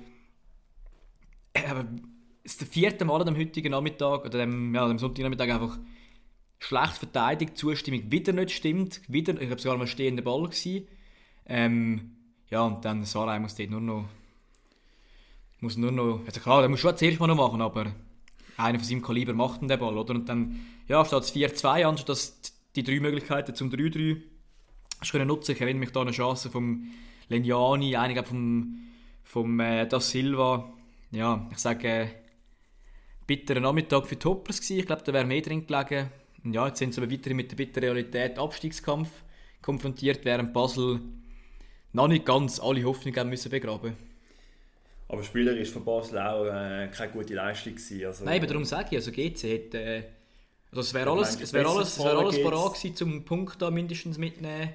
äh, es ist das vierte Mal am heutigen Nachmittag, oder dem, ja, am Sonntagnachmittag einfach schlecht verteidigt, Zustimmung wieder nicht stimmt, wieder, ich glaube sogar mal stehender Ball gewesen. Ähm, ja, und dann Sarai muss dort nur noch, muss nur noch, also klar, der muss schon zuerst mal noch machen, aber einer von seinem Kaliber macht den Ball, oder? Und dann ja, steht es vier zwei, anstatt dass die drei Möglichkeiten zum drei drei hast können nutzen. Ich erinnere mich da an eine Chance vom Leniani, einige vom, vom äh, Da Silva. Ja, ich sage, äh, bitterer Nachmittag für die Hoppers gewesen. Ich glaube, da wäre mehr drin gelegen. Und ja, jetzt sind sie aber weiterhin mit der bitteren Realität Abstiegskampf konfrontiert, während Basel noch nicht ganz alle Hoffnungen haben müssen begraben. Aber spielerisch von Basel auch äh, keine gute Leistung gewesen. Also, nein, aber darum sage ich, also G C hat... Äh, also es wäre alles, es wär alles, es wär alles parat gewesen, um einen Punkt da mindestens mitzunehmen.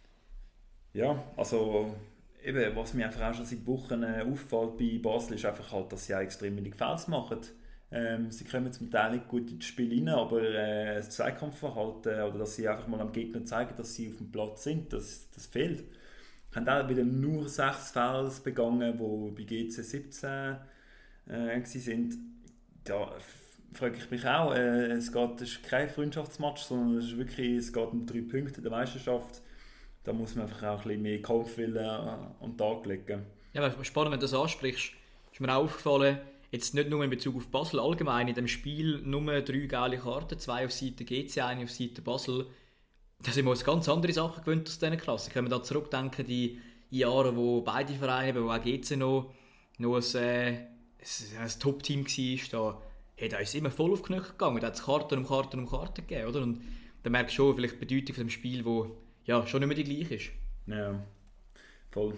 Ja, also eben, was mir einfach auch schon seit Wochen äh, auffällt bei Basel, ist einfach halt, dass sie auch extrem wenig Fouls machen. Ähm, sie kommen zum Teil nicht gut ins Spiel rein, aber äh, das Zweikampfverhalten oder dass sie einfach mal am Gegner zeigen, dass sie auf dem Platz sind, das, das fehlt. Sie haben auch wieder nur sechs Fouls begangen, die bei G C siebzehn äh, waren. Ja, frage ich mich auch, äh, es, geht, es ist kein Freundschaftsmatch, sondern es, ist wirklich, es geht um drei Punkte der Meisterschaft. Da muss man einfach auch ein bisschen mehr Kampfwillen an den Tag legen. Ja, aber spannend, wenn du das ansprichst, ist mir auch aufgefallen, jetzt nicht nur in Bezug auf Basel, allgemein in dem Spiel nur drei gelbe Karten, zwei auf Seite G C, eine auf Seite Basel. Da sind wir uns ganz andere Sachen gewöhnt aus diesen Klassen. Können wir da zurückdenken, die Jahre, wo beide Vereine, wo auch G C noch, noch ein, äh, ein, ein Top-Team war, da, hey, da ist es immer voll auf die Knöchel gegangen. Da hat es Karten um Karten um Karten gegeben, oder? Und da merkst du schon vielleicht die Bedeutung von dem Spiel, wo ja, schon nicht mehr die gleiche ist. Ja, voll.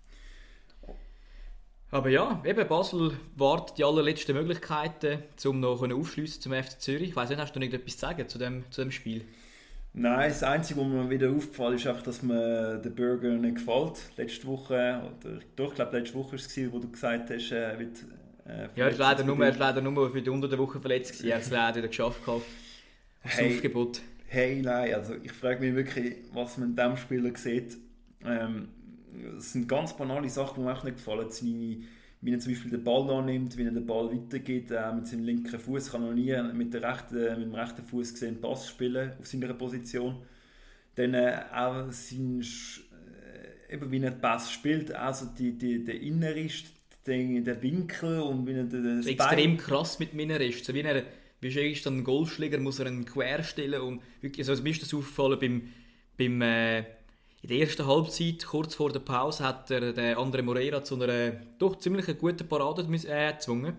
Aber ja, eben Basel wartet die allerletzten Möglichkeiten, um noch aufschliessen zum F C Zürich. Ich weiss nicht, hast du noch etwas zu sagen zu dem, zu dem Spiel? Nein, das Einzige, was mir wieder aufgefallen ist, einfach, dass mir der Burger nicht gefällt. Letzte Woche, oder doch, ich glaube, letzte Woche war es, wo du gesagt hast, er wird äh, ja, er war leider nur, leider nur für die unter der Woche verletzt gewesen. Er hat es leider wieder geschafft. Auf das hey, Aufgebot. Hey, nein, also ich frage mich wirklich, was man in diesem Spieler sieht. Ähm, es sind ganz banale Sachen, die mir auch nicht gefallen. Seine, wie er zum Beispiel den Ball annimmt, wie er den Ball weitergeht, äh, mit seinem linken Fuß. Ich habe noch nie mit, der rechten, mit dem rechten Fuß gesehen Pass spielen auf seiner Position. Dann äh, auch sein, äh, eben wie er den Pass spielt, also die, die, der innere ist, den, der Winkel und wie er das extrem Bein... krass mit Miner ist. So wie er wie ist dann ein Golfschläger, muss er einen quer stellen und wirklich, also mir ist das aufgefallen beim, beim äh, in der ersten Halbzeit, kurz vor der Pause, hat er den André Moreira zu einer doch ziemlich guten Parade äh, gezwungen.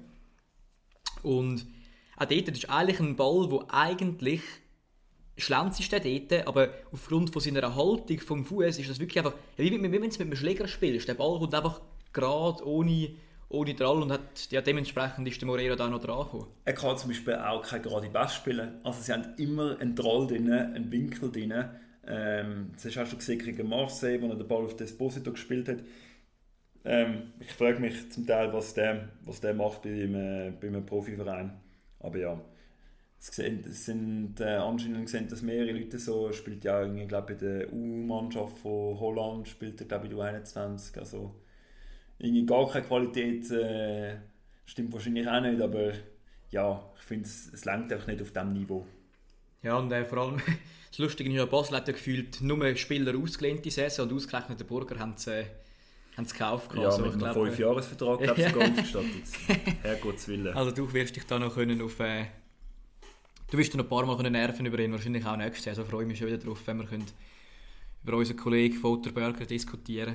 Und auch dort ist eigentlich ein Ball, der eigentlich schlanz ist, der dort, aber aufgrund von seiner Haltung vom Fuß ist das wirklich einfach, wie wenn du mit einem Schläger spielst. Der Ball kommt einfach gerade ohne, ohne Drall und hat, ja, dementsprechend ist der Moreira da noch dran gekommen. Er kann zum Beispiel auch keine gerade Pass spielen. Also sie haben immer einen Drall drin, einen Winkel drin. Ähm, das hast du gesehen gegen Marseille, wo er den Ball auf Desposito gespielt hat. Ähm, ich frage mich zum Teil, was der, was der macht bei einem, äh, bei einem Profiverein. Aber ja, es sind, äh, anscheinend gesehen, dass mehrere Leute so, er spielt ja irgendwie, glaube ich, in der U-Mannschaft von Holland, spielt er, glaube ich, U einundzwanzig. Also irgendwie gar keine Qualität, äh, stimmt wahrscheinlich auch nicht, aber ja, ich finde, es, es reicht einfach nicht auf diesem Niveau. Ja, und äh, vor allem, das Lustige ist ja, Basel hat ja gefühlt nur Spieler ausgelehnt die Saison und ausgerechnet den Burger haben sie, äh, haben sie gekauft. Ja, also, mit einem fünf-Jahres-Vertrag glaube ich sogar ausgestattet. Herrgottswillen. Also du wirst dich da noch können auf... Äh, du wirst noch ein paar Mal können Nerven über ihn, wahrscheinlich auch nächstes Jahr. Also freue ich mich schon wieder darauf, wenn wir können über unseren Kollegen Walter Burger diskutieren.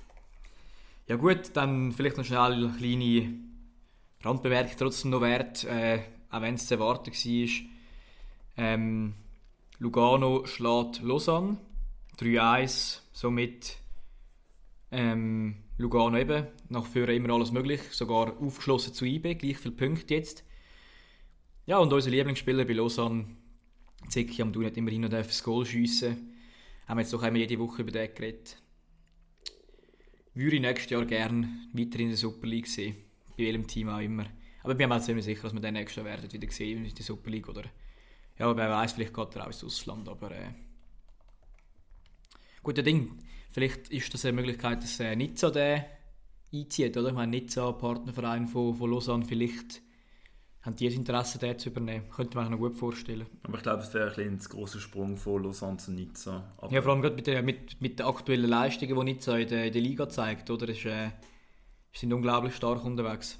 Ja gut, dann vielleicht noch schnell eine kleine Randbemerkung trotzdem noch wert, äh, auch wenn es zu erwarten war. Ähm, Lugano schlägt Lausanne drei eins, somit ähm, Lugano eben nach vorne immer alles möglich, sogar aufgeschlossen zu I B, gleich viele Punkte jetzt. Ja, und unser Lieblingsspieler bei Lausanne, Zeki Amdouni, hat immerhin noch das Goal schiessen. Haben wir jetzt doch einmal jede Woche über den geredet. Würde ich nächstes Jahr gerne weiter in der Super League sehen, bei welchem Team auch immer. Aber ich bin mir auch ziemlich sicher, dass wir den nächstes Jahr werden wieder sehen in der Super League, oder? Ja, wer weiß, vielleicht geht er auch ins Ausland, aber äh, guter Ding. Vielleicht ist das eine Möglichkeit, dass äh, Nizza den einzieht, oder? Ich meine, Nizza, Partnerverein von, von Lausanne, vielleicht haben die das Interesse, den zu übernehmen. Könnte man sich noch gut vorstellen. Aber ich glaube, es wäre ein, ein grosser Sprung von Lausanne zu Nizza. Aber ja, vor allem gerade mit, der, mit, mit den aktuellen Leistungen, die Nizza in der, in der Liga zeigt, oder? Ist, äh, sind unglaublich stark unterwegs.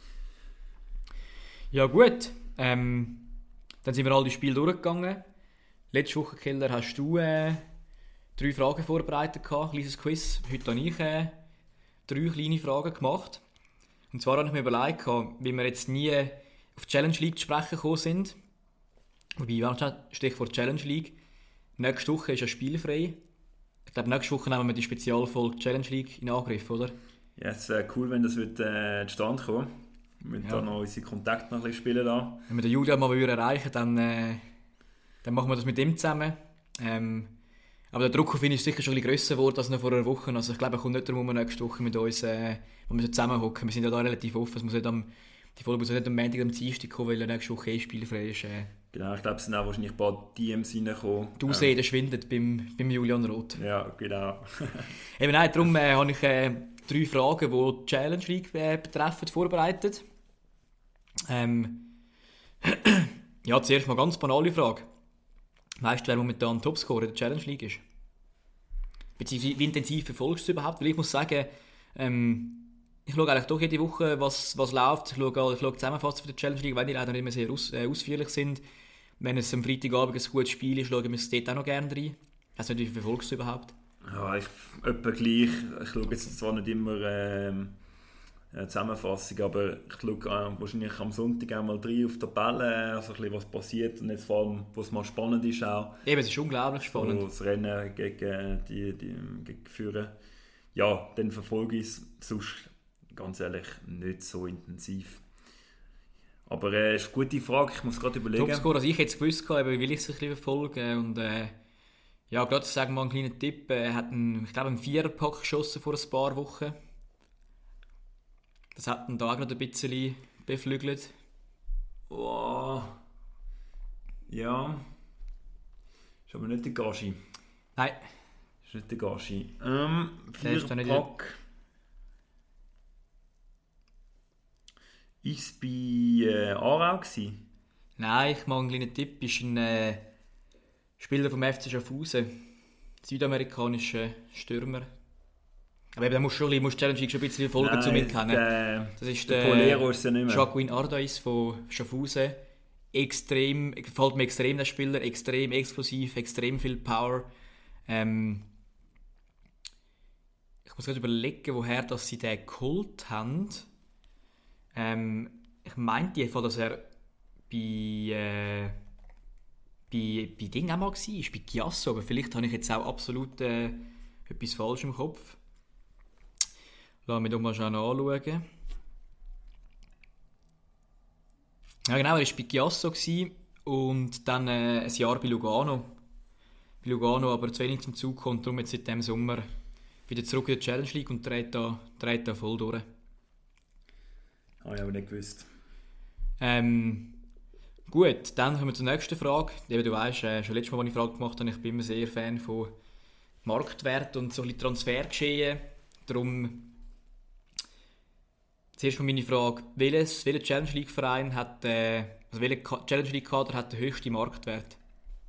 Ja gut, ähm, dann sind wir all die Spiele durchgegangen. Letzte Woche, Keller, hast du äh, drei Fragen vorbereitet gehabt, ein kleines Quiz. Heute habe ich äh, drei kleine Fragen gemacht. Und zwar habe ich mir überlegt, wie wir jetzt nie auf die Challenge League zu sprechen gekommen sind. Wobei, Stichwort Challenge League. Nächste Woche ist ja spielfrei. Ich glaube, nächste Woche nehmen wir die Spezialfolge Challenge League in Angriff, oder? Ja, es wäre cool, wenn das wird, äh, zustande kommt. Wir müssen ja da noch unsere Kontakte noch ein bisschen spielen lassen. Wenn wir den Julian mal erreichen, dann, äh, dann machen wir das mit ihm zusammen. Ähm, aber der Druck auf ihn ist sicher schon ein bisschen grösser geworden als noch vor einer Woche. Also ich glaube, er kommt nicht darum, nächste Woche mit uns äh, wir so zusammenhocken. Wir sind ja da relativ offen. Es muss nicht am, die Folge muss nicht am Montag am Dienstag kommen, weil er nächste Woche eh spielfrei ist. Äh. Genau, ich glaube, es sind auch wahrscheinlich ein paar D Ms reingekommen. Die Ausrede ähm. schwindet beim, beim Julian Roth. Ja, genau. Eben nein, darum äh, habe ich äh, drei Fragen, die die Challenge League äh, betreffen, vorbereitet. Ähm, Ja, zuerst mal eine ganz banale Frage. Weißt du, wer momentan Topscorer in der Challenge League ist? Beziehungsweise wie intensiv verfolgst du es überhaupt? Weil ich muss sagen, ähm, ich schaue eigentlich doch jede Woche, was, was läuft. Ich schaue, ich schaue Zusammenfassungen für die Challenge League, weil die leider nicht mehr sehr aus, äh, ausführlich sind. Wenn es am Freitagabend ein gutes Spiel ist, schaue ich mir es dort auch noch gerne rein. Also wie verfolgst du überhaupt? Ja, ich etwa gleich. Ich schaue jetzt zwar nicht immer ähm, eine Zusammenfassung, aber ich schaue äh, wahrscheinlich am Sonntag einmal rein auf die Tabelle, also ein bisschen was passiert und jetzt vor allem, was mal spannend ist auch. Eben, es ist unglaublich spannend. So das Rennen gegen die, die gegen die Führer. Ja, dann verfolge ich es sonst ganz ehrlich nicht so intensiv. Aber es äh, ist eine gute Frage, ich muss gerade überlegen. Topscorer, also ich hätte es gewusst, aber wie will ich es ein bisschen verfolgen und äh, ja, gerade sagen wir mal einen kleinen Tipp, er hat einen, ich glaube einen Viererpack geschossen vor ein paar Wochen. Das hat ihn da auch noch ein bisschen beflügelt. Oh. Ja. Ist aber nicht der Gashi. Nein. Ist nicht der Gashi. Ähm, Viererpack. Ist es bei äh, Aarau gewesen? Nein, ich mache einen kleinen Tipp. Ist ein äh, Spieler vom F C Schaffhausen. Südamerikanischer Stürmer. Aber eben, da musst du schon die Challenge schon ein bisschen Folgen zu mir kennen. Der, das ist der, der Polero ist ja nicht mehr. Jacqueline Ardais von Schaffhausen. Extrem, gefällt mir extrem der Spieler. Extrem explosiv, extrem viel Power. Ähm, ich muss gerade überlegen, woher dass sie den geholt haben. Ähm, ich meinte jedenfalls, dass er bei, äh, bei, bei Ding auch mal war, bei Chiasso, aber vielleicht habe ich jetzt auch absolut äh, etwas falsch im Kopf. Lass mich doch mal schnell anschauen. Ja genau, er war bei Chiasso und dann äh, ein Jahr bei Lugano. Bei Lugano aber zu wenig zum Zug kommt, darum jetzt seit diesem Sommer wieder zurück in die Challenge League und dreht da, dreht da voll durch. Habe ich aber nicht gewusst. Ähm, gut, dann kommen wir zur nächsten Frage. Eben, du weißt, äh, schon letztes Mal, als ich die Frage gemacht habe, ich bin immer sehr Fan von Marktwert und so ein bisschen Transfergeschehen. Darum zuerst mal meine Frage, welches, welcher Challenge League Verein hat, äh, also welcher Challenge League Kader hat den höchsten Marktwert?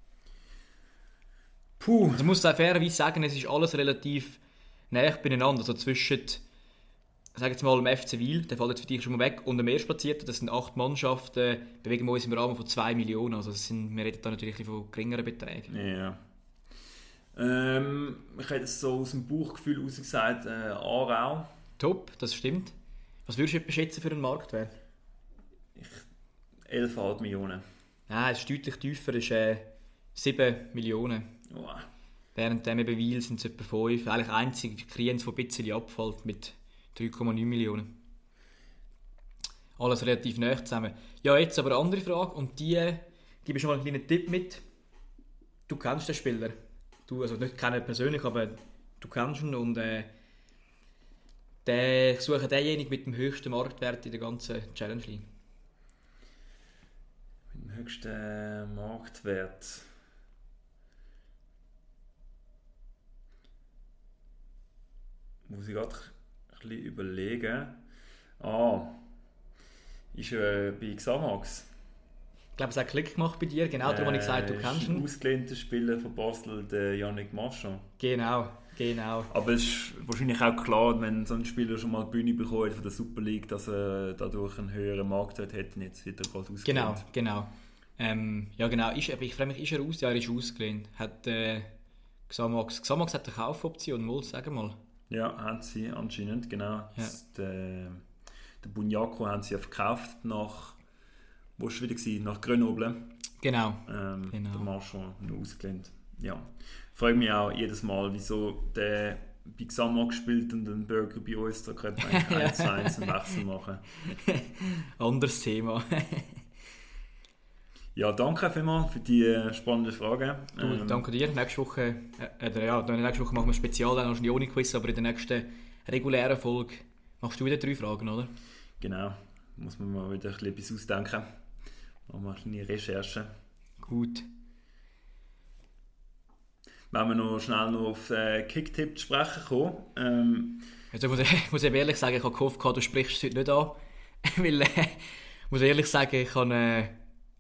Puh. Also ich muss fairerweise sagen, es ist alles relativ nah beieinander, also zwischen sag jetzt mal, im F C Wil, der fällt jetzt für dich schon mal weg, und dem Erstplatzierten, das sind acht Mannschaften, bewegen wir uns im Rahmen von zwei Millionen. Also das sind, wir reden da natürlich von geringeren Beträgen. Ja. Ähm, ich hätte es so aus dem Bauchgefühl heraus gesagt, äh, Aarau. Top, das stimmt. Was würdest du etwa schätzen für einen Marktwert? elf Komma fünf Millionen. Nein, es ist deutlich tiefer, es ist äh, sieben Millionen. Oh. Während dem eben Wil sind es etwa fünf. Eigentlich einzig Kriens, der ein bisschen abfällt mit drei Komma neun Millionen. Alles relativ nah zusammen. Ja, jetzt aber eine andere Frage und die gebe ich schon mal einen kleinen Tipp mit. Du kennst den Spieler. Du, also nicht kennen persönlich, aber du kennst ihn und äh, der, ich suche denjenigen mit dem höchsten Marktwert in der ganzen Challenge League. Mit dem höchsten Marktwert. Muss ich gerade ein bisschen überlegen. Ah, ist er bei Xamax? Ich glaube, es hat Klick gemacht bei dir, genau darum habe ich gesagt, du kennst ihn. Ein ausgelehnter Spieler von Basel, der Yannick Marchand. Genau, genau. Aber es ist wahrscheinlich auch klar, wenn so ein Spieler schon mal die Bühne bekommt von der Super League, dass er dadurch einen höheren Marktwert hat und jetzt wird er gerade ausgelehnt. Genau, genau. Ähm, ja genau, ist, ich frage mich, ist er aus? Ja, er ist ausgelehnt. Hat äh, Xamax, Xamax hat eine Kaufoption, mal, sagen mal. Ja, haben sie anscheinend, genau. Ja. Das, der, der Bunyako haben sie ja verkauft nach, wo war es wieder gewesen? Nach Grenoble. Genau. Ähm, genau. Der Marchand nur ausgelehnt. Ja. Ich frage mich auch jedes Mal, wieso der bei Xamax spielt und den Burger bei uns, da könnte man eigentlich eins zu eins einen Wechsel machen. Anderes Thema. Ja, danke vielmals für die äh, spannenden Fragen. Du, ähm, danke dir. Nächste Woche, äh, äh, ja, nächste Woche machen wir spezial, dann noch ohne Quiz, aber in der nächsten regulären Folge machst du wieder drei Fragen, oder? Genau, muss man mal wieder ein bisschen etwas ausdenken. Machen wir eine kleine Recherche. Gut. Wenn wir noch schnell noch auf äh, Kicktipp zu sprechen kommen. Ähm, Also, ich, muss, ich muss ehrlich sagen, ich habe gehofft, du sprichst es heute nicht an. Weil, äh, ich muss ehrlich sagen, ich habe... Äh,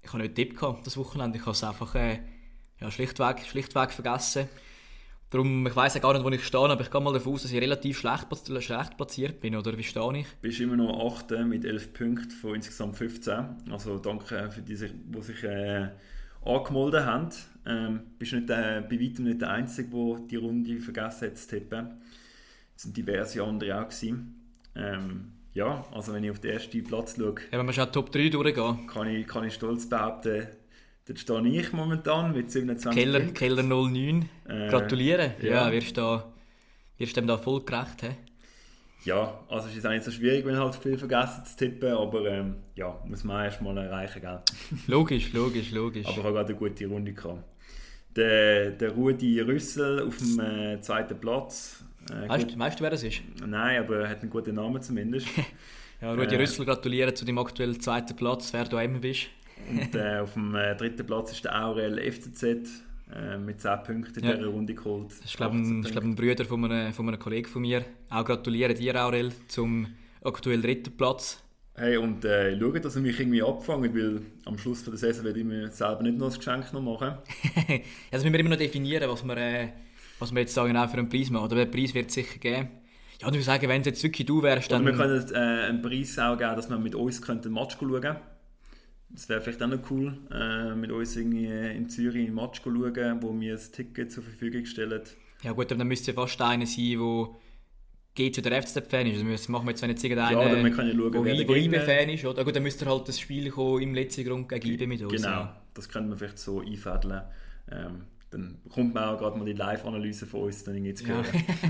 ich habe nicht Tipp gehabt, das Wochenende. Ich habe es einfach äh, ja, schlichtweg, schlichtweg vergessen. Darum, ich weiss ja gar nicht, wo ich stehe, aber ich gehe mal davon aus, dass ich relativ schlecht, schlecht platziert bin, oder wie stehe ich? Du bist immer noch achter mit elf Punkten von insgesamt fünfzehn. Also danke für die, die sich äh, angemeldet haben. Ähm, bist nicht, äh, bei weitem nicht der Einzige, der die Runde vergessen hat zu tippen. Es waren diverse andere auch. Ähm, ja, also wenn ich auf den ersten Platz schaue, ja, wenn wir schon Top drei durchgehen, kann ich, kann ich stolz behaupten, dort stehe ich momentan mit siebenundzwanzig Keller, Punkten. Keller null neun. Äh, Gratulieren. Ja, ja. wirst du wirst dem da voll gerecht. He? Ja, also es ist auch nicht so schwierig, wenn halt viel vergessen zu tippen, aber ähm, ja, muss man erst mal erreichen, gell? Logisch, logisch, logisch. Aber ich habe gerade eine gute Runde gehabt. Der, der Rudi Rüssel auf dem äh, zweiten Platz. Äh, weißt, gut. weißt du, wer das ist? Nein, aber er hat einen guten Namen zumindest. Ja, Rudi äh, Rüssel, gratulieren zu deinem aktuellen zweiten Platz, wer du immer bist. Und äh, auf dem äh, dritten Platz ist der Aurel F C Z äh, mit zehn Punkten in ja. dieser Runde geholt. Das ist, glaube ich, ein, glaub, ein Bruder von einem, von einem Kollegen von mir. Auch gratuliere dir, Aurel, zum aktuellen dritten Platz. Hey, und äh, schaut, dass ihr mich irgendwie abfangt, weil am Schluss von der Saison werde ich mir selber nicht noch das Geschenk noch machen. Ja, das müssen wir immer noch definieren, was wir, äh, was wir jetzt sagen, auch für einen Preis machen. Oder den Preis wird es sicher geben. Ja, und ich würde sagen, wenn es jetzt wirklich du wärst, dann... Oder wir können äh, einen Preis auch geben, dass wir mit uns einen Match schauen können. Das wäre vielleicht auch noch cool, äh, mit uns irgendwie in Zürich einen Match schauen, wo wir ein Ticket zur Verfügung stellen. Ja gut, aber dann müsste ja fast einer sein, der G C oder F C Z-Fan ist. Also machen wir jetzt nicht irgendeinen, ja, wir können ja schauen, der I B-Fan ist. Oder? Gut, dann müsste halt das Spiel kommen im letzten Grund gegen I B mit uns. Genau, ja. Das können wir vielleicht so einfädeln. Ähm, dann bekommt man auch gerade mal die Live-Analyse von uns dann irgendwie zu hören.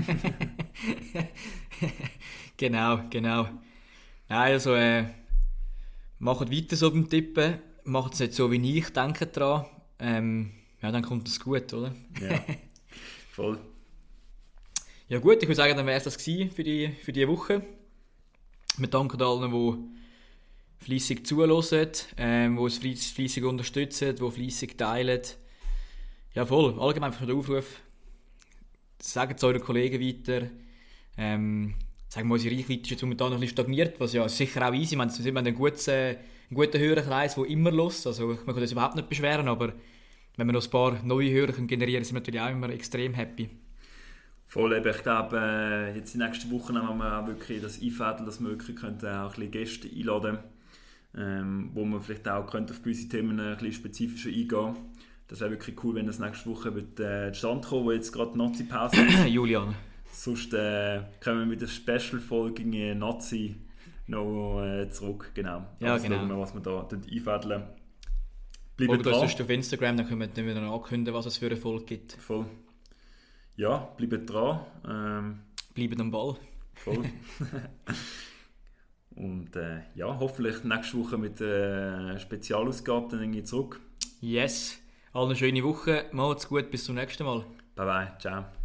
Ja. Genau, genau. Nein, also äh, macht weiter so beim Tippen. Macht es nicht so, wie ich denke dran. Ähm, ja, dann kommt es gut, oder? Ja, voll. Ja gut, ich würde sagen, dann wäre es das gewesen für die, für die Woche. Wir danken allen, die fleissig zuhören, ähm, die uns fleissig unterstützen, die fleissig teilen. Ja voll, allgemein für den Aufruf. Sagt es euren Kollegen weiter. Ähm, sagen wir, unsere Reichweite ist jetzt momentan noch ein bisschen stagniert, was ja sicher auch easy ist. Wir haben einen guten, einen guten Hörerkreis, der immer hört. Also man kann uns überhaupt nicht beschweren, aber wenn wir noch ein paar neue Hörer generieren können, sind wir natürlich auch immer extrem happy. Voll, eben. Ich glaube, jetzt in den nächsten Wochen haben wir auch wirklich das einfädeln, dass wir wirklich auch ein bisschen Gäste einladen können, ähm, wo man vielleicht auch könnte auf gewisse Themen ein bisschen spezifischer eingehen könnte. Das wäre wirklich cool, wenn das nächste Woche wird, äh, zustande kommt, wo jetzt gerade Nazi-Pause ist. Julian. Sonst äh, kommen wir mit der Special-Folge gegen Nazi noch äh, zurück. Genau. Ja, also genau. Schauen wir, was wir da einfädeln. Bleibt dran. Oder auf Instagram, dann können wir dann wieder ankündigen, was es für eine Folge gibt. Voll. Ja, bleibt dran. Ähm, bleibt am Ball. Voll. Und äh, ja, hoffentlich nächste Woche mit einer äh, Spezialausgabe dann irgendwie zurück. Yes. Allen eine schöne Woche. Macht's gut, bis zum nächsten Mal. Bye bye, ciao.